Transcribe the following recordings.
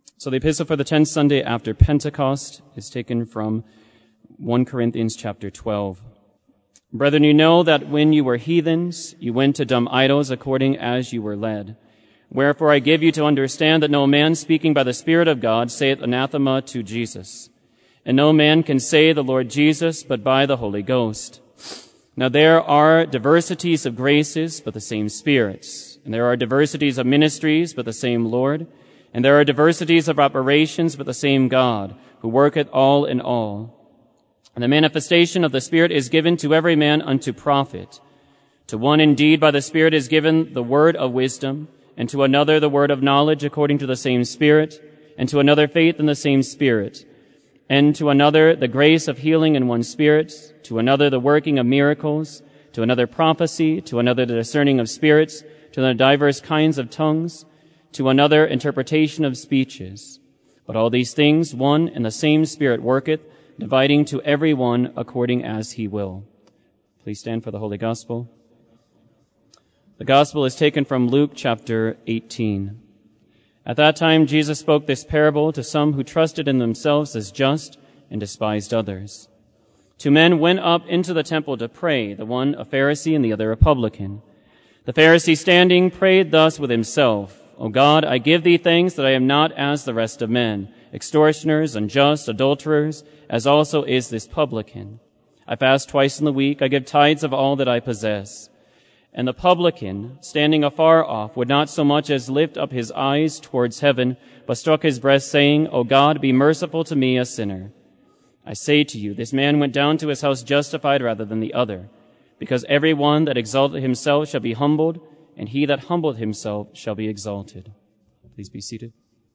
So the epistle for the 10th Sunday after Pentecost is taken from 1 Corinthians chapter 12. Brethren, you know that when you were heathens, you went to dumb idols according as you were led. Wherefore I give you to understand that no man speaking by the Spirit of God saith anathema to Jesus. And no man can say the Lord Jesus but by the Holy Ghost. Now there are diversities of graces, but the same Spirit. And there are diversities of ministries, but the same Lord. And there are diversities of operations, but the same God, who worketh all in all. And the manifestation of the Spirit is given to every man unto profit. To one indeed by the Spirit is given the word of wisdom, and to another the word of knowledge according to the same Spirit, and to another faith in the same Spirit, and to another the grace of healing in one Spirit, to another the working of miracles, to another prophecy, to another the discerning of spirits, to another divers kinds of tongues, to another interpretation of speeches. But all these things one and the same Spirit worketh, dividing to every one according as he will. Please stand for the Holy Gospel. The Gospel is taken from Luke chapter 18. At that time Jesus spoke this parable to some who trusted in themselves as just and despised others. 2 men went up into the temple to pray, the one a Pharisee and the other a publican. The Pharisee standing prayed thus with himself, O God, I give thee thanks that I am not as the rest of men, extortioners, unjust, adulterers, as also is this publican. I fast twice in the week, I give tithes of all that I possess. And the publican, standing afar off, would not so much as lift up his eyes towards heaven, but struck his breast, saying, O God, be merciful to me, a sinner. I say to you, this man went down to his house justified rather than the other, because every one that exalteth himself shall be humbled, and he that humbleth himself shall be exalted. Please be seated.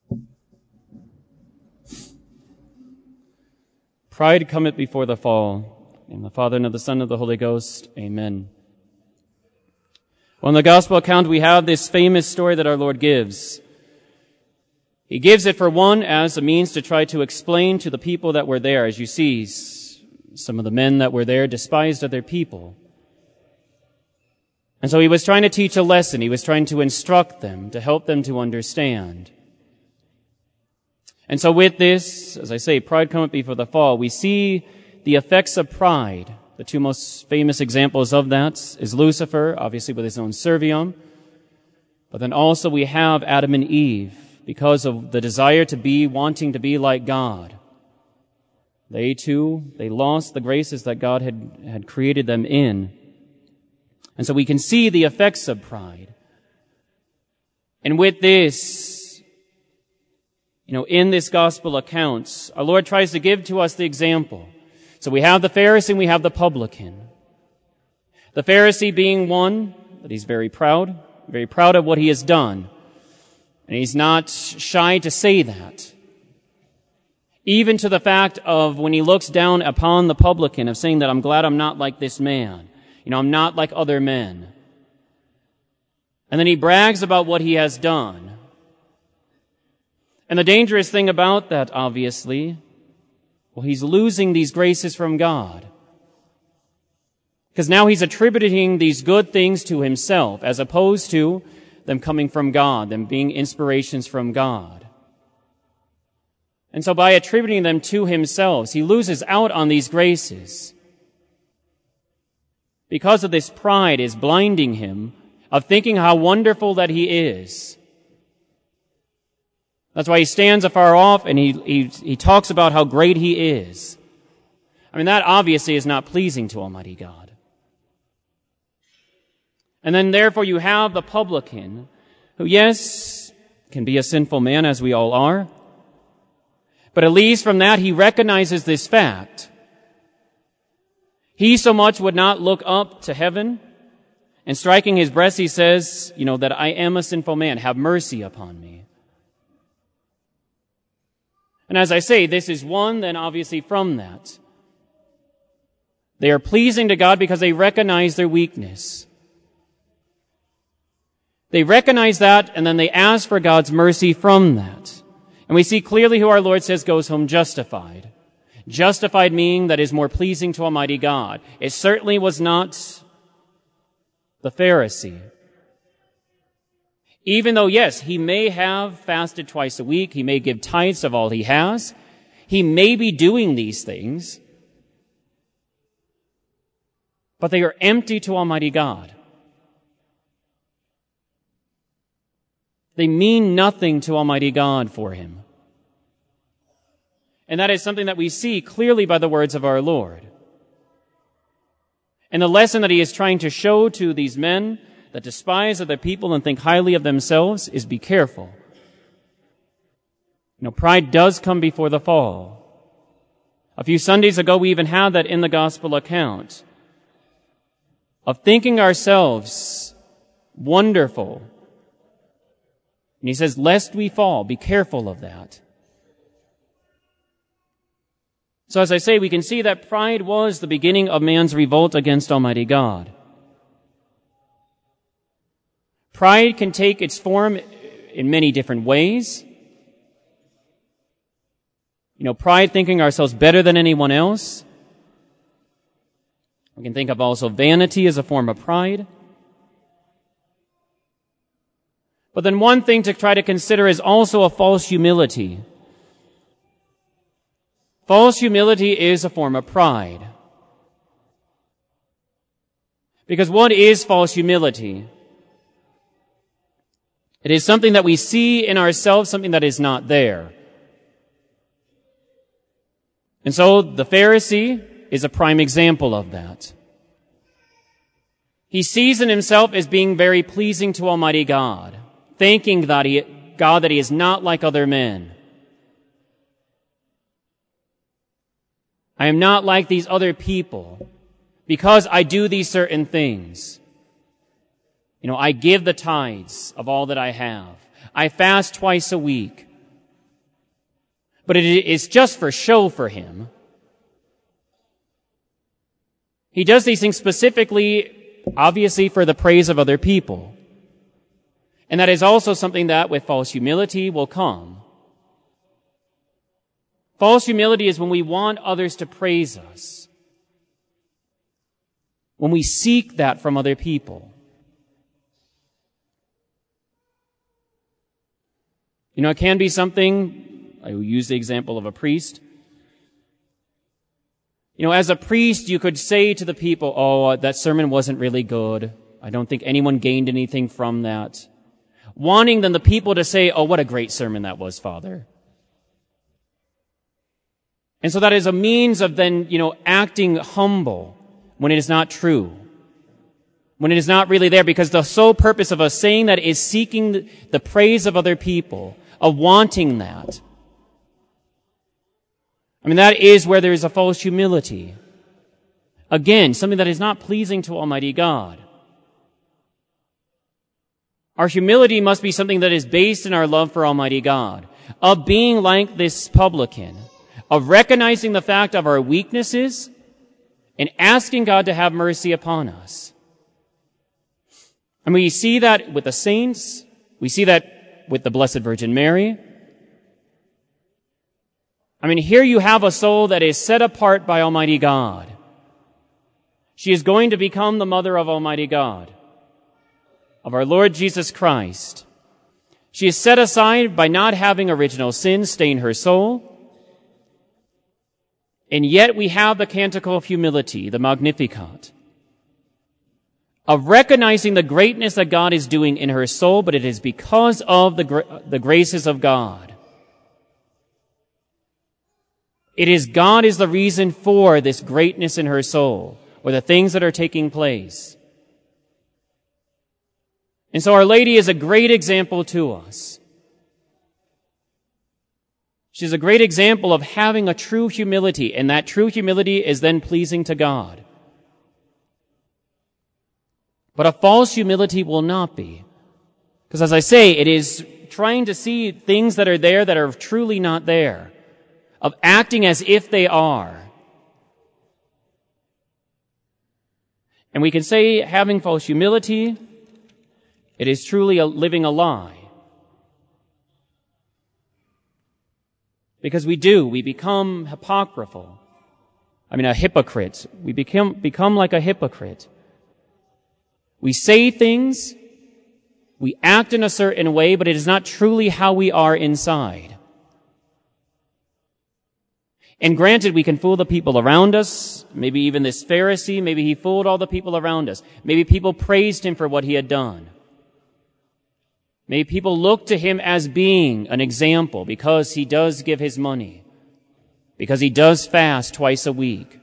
Pride cometh before the fall. In the Father, and of the Son, and of the Holy Ghost. Amen. Well, in the Gospel account, we have this famous story that our Lord gives. He gives it, for one, as a means to try to explain to the people that were there. As you see, some of the men that were there despised other people. And so he was trying to teach a lesson. He was trying to instruct them, to help them to understand. And so with this, as I say, pride cometh before the fall, we see the effects of pride. The two most famous examples of that is Lucifer, obviously with his own servium. But then also we have Adam and Eve, because of the desire to be, wanting to be like God. They too, they lost the graces that God had created them in. And so we can see the effects of pride. And with this, in this gospel account, our Lord tries to give to us the example. So we have the Pharisee and we have the publican. The Pharisee being one, that he's very proud of what he has done. And he's not shy to say that. Even to the fact of when he looks down upon the publican, of saying that I'm glad I'm not like this man. I'm not like other men. And then he brags about what he has done. And the dangerous thing about that, obviously, he's losing these graces from God. Because now he's attributing these good things to himself, as opposed to them coming from God, them being inspirations from God. And so by attributing them to himself, he loses out on these graces. Because of this pride is blinding him of thinking how wonderful that he is. That's why he stands afar off and he talks about how great he is. That obviously is not pleasing to Almighty God. And then therefore you have the publican, who, yes, can be a sinful man, as we all are. But at least from that he recognizes this fact. He so much would not look up to heaven, and striking his breast he says, that I am a sinful man, have mercy upon me. And as I say, this is one then obviously from that. They are pleasing to God because they recognize their weakness. They recognize that, and then they ask for God's mercy from that. And we see clearly who our Lord says goes home justified. Justified meaning that is more pleasing to Almighty God. It certainly was not the Pharisee. Even though, yes, he may have fasted twice a week, he may give tithes of all he has, he may be doing these things, but they are empty to Almighty God. They mean nothing to Almighty God for him. And that is something that we see clearly by the words of our Lord. And the lesson that he is trying to show to these men that despise other people and think highly of themselves is be careful. Pride does come before the fall. A few Sundays ago, we even had that in the gospel account of thinking ourselves wonderful. And he says, lest we fall, be careful of that. So as I say, we can see that pride was the beginning of man's revolt against Almighty God. Pride can take its form in many different ways. Pride thinking ourselves better than anyone else. We can think of also vanity as a form of pride. But then one thing to try to consider is also a false humility. False humility is a form of pride. Because what is false humility? It is something that we see in ourselves, something that is not there. And so the Pharisee is a prime example of that. He sees in himself as being very pleasing to Almighty God, thanking that he is not like other men. I am not like these other people because I do these certain things. I give the tithes of all that I have. I fast twice a week. But it is just for show for him. He does these things specifically, obviously, for the praise of other people. And that is also something that with false humility will come. False humility is when we want others to praise us. When we seek that from other people. It can be something, I will use the example of a priest. As a priest, you could say to the people, oh, that sermon wasn't really good. I don't think anyone gained anything from that. Wanting then the people to say, oh, what a great sermon that was, Father. And so that is a means of then, acting humble when it is not true. When it is not really there, because the sole purpose of us saying that is seeking the praise of other people, of wanting that. That is where there is a false humility. Again, something that is not pleasing to Almighty God. Our humility must be something that is based in our love for Almighty God, of being like this publican, of recognizing the fact of our weaknesses and asking God to have mercy upon us. And we see that with the saints. We see that with the Blessed Virgin Mary. Here you have a soul that is set apart by Almighty God. She is going to become the mother of Almighty God, of our Lord Jesus Christ. She is set aside by not having original sin stain her soul. And yet we have the canticle of humility, the Magnificat, of recognizing the greatness that God is doing in her soul, but it is because of the graces of God. It is God is the reason for this greatness in her soul, or the things that are taking place. And so Our Lady is a great example to us. She's a great example of having a true humility, and that true humility is then pleasing to God. But a false humility will not be. Because as I say, it is trying to see things that are there that are truly not there, of acting as if they are. And we can say having false humility, it is truly living a lie. Because we become hypocritical. A hypocrite. We become like a hypocrite. We say things, We act in a certain way, but it is not truly how we are inside. And granted, we can fool the people around us. Maybe even this Pharisee, maybe he fooled all the people around us. Maybe people praised him for what he had done. Maybe people look to him as being an example because he does give his money, because he does fast twice a week.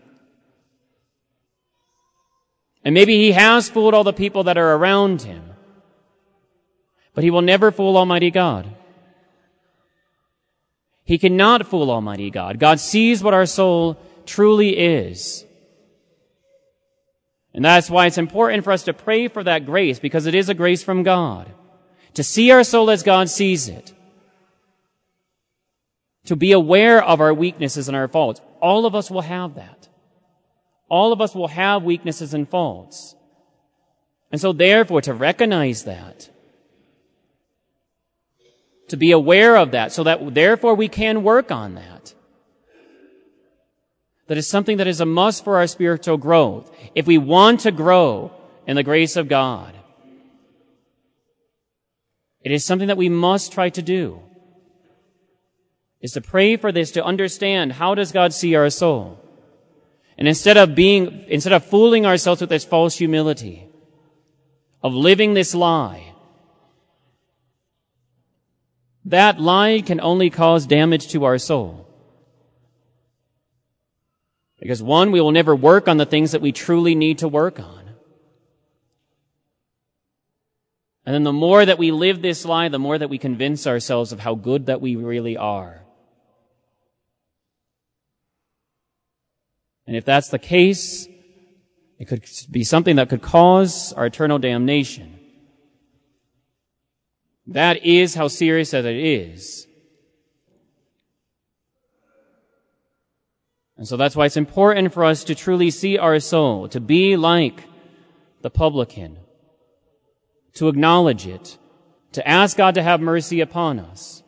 And maybe he has fooled all the people that are around him, but he will never fool Almighty God. He cannot fool Almighty God. God sees what our soul truly is. And that's why it's important for us to pray for that grace, because it is a grace from God. To see our soul as God sees it. To be aware of our weaknesses and our faults. All of us will have that. All of us will have weaknesses and faults. And so therefore, to recognize that, to be aware of that, so that therefore we can work on that. That is something that is a must for our spiritual growth. If we want to grow in the grace of God, it is something that we must try to do. Is to pray for this, to understand how does God see our soul. And instead of fooling ourselves with this false humility, of living this lie, that lie can only cause damage to our soul. Because one, we will never work on the things that we truly need to work on. And then the more that we live this lie, the more that we convince ourselves of how good that we really are. And if that's the case, it could be something that could cause our eternal damnation. That is how serious that it is. And so that's why it's important for us to truly see our soul, to be like the publican, to acknowledge it, to ask God to have mercy upon us.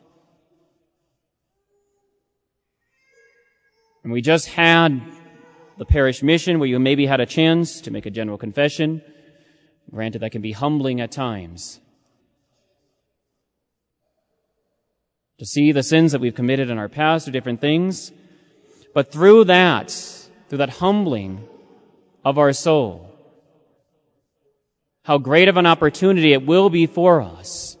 And we just had the parish mission where you maybe had a chance to make a general confession. Granted, that can be humbling at times. To see the sins that we've committed in our past or different things. But through that humbling of our soul, how great of an opportunity it will be for us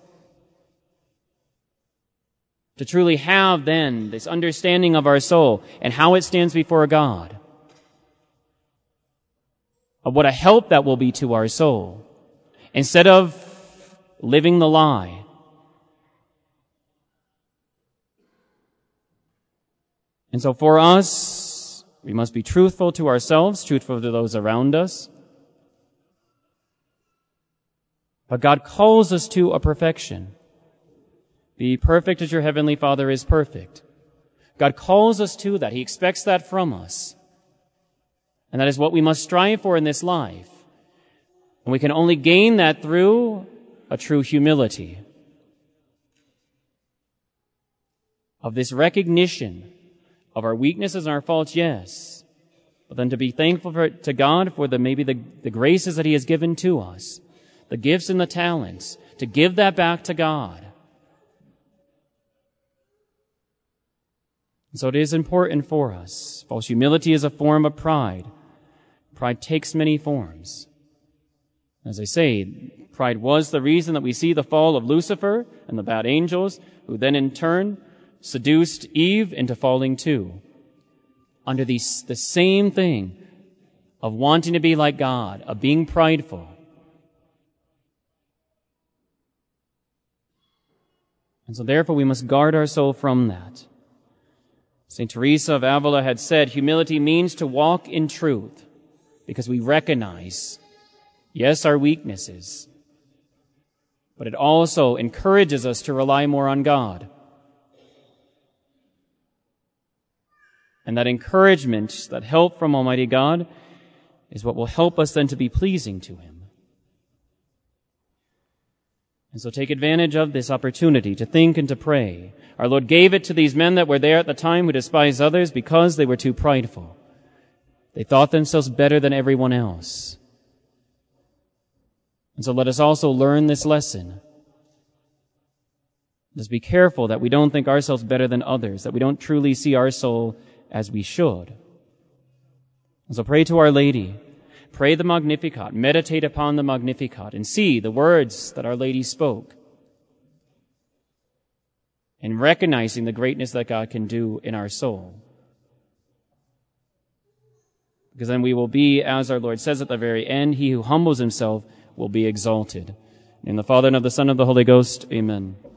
to truly have then this understanding of our soul and how it stands before God, of what a help that will be to our soul, instead of living the lie. And so for us, we must be truthful to ourselves, truthful to those around us. But God calls us to a perfection. Be perfect as your heavenly Father is perfect. God calls us to that. He expects that from us. And that is what we must strive for in this life. And we can only gain that through a true humility. Of this recognition of our weaknesses and our faults, yes. But then to be thankful to God for the graces that He has given to us. The gifts and the talents, to give that back to God. And so it is important for us. False humility is a form of pride. Pride takes many forms. As I say, pride was the reason that we see the fall of Lucifer and the bad angels, who then in turn seduced Eve into falling too. Under the same thing of wanting to be like God, of being prideful. And so therefore we must guard our soul from that. St. Teresa of Avila had said, humility means to walk in truth, because we recognize, yes, our weaknesses, but it also encourages us to rely more on God. And that encouragement, that help from Almighty God, is what will help us then to be pleasing to Him. And so take advantage of this opportunity to think and to pray. Our Lord gave it to these men that were there at the time who despised others because they were too prideful. They thought themselves better than everyone else. And so let us also learn this lesson Let's be careful that we don't think ourselves better than others, that we don't truly see our soul as we should. And so pray to Our Lady. Pray the Magnificat. Meditate upon the Magnificat and see the words that Our Lady spoke. And recognizing the greatness that God can do in our soul. Because then we will be, as our Lord says at the very end, he who humbles himself will be exalted. In the Father, and of the Son, and of the Holy Ghost, amen.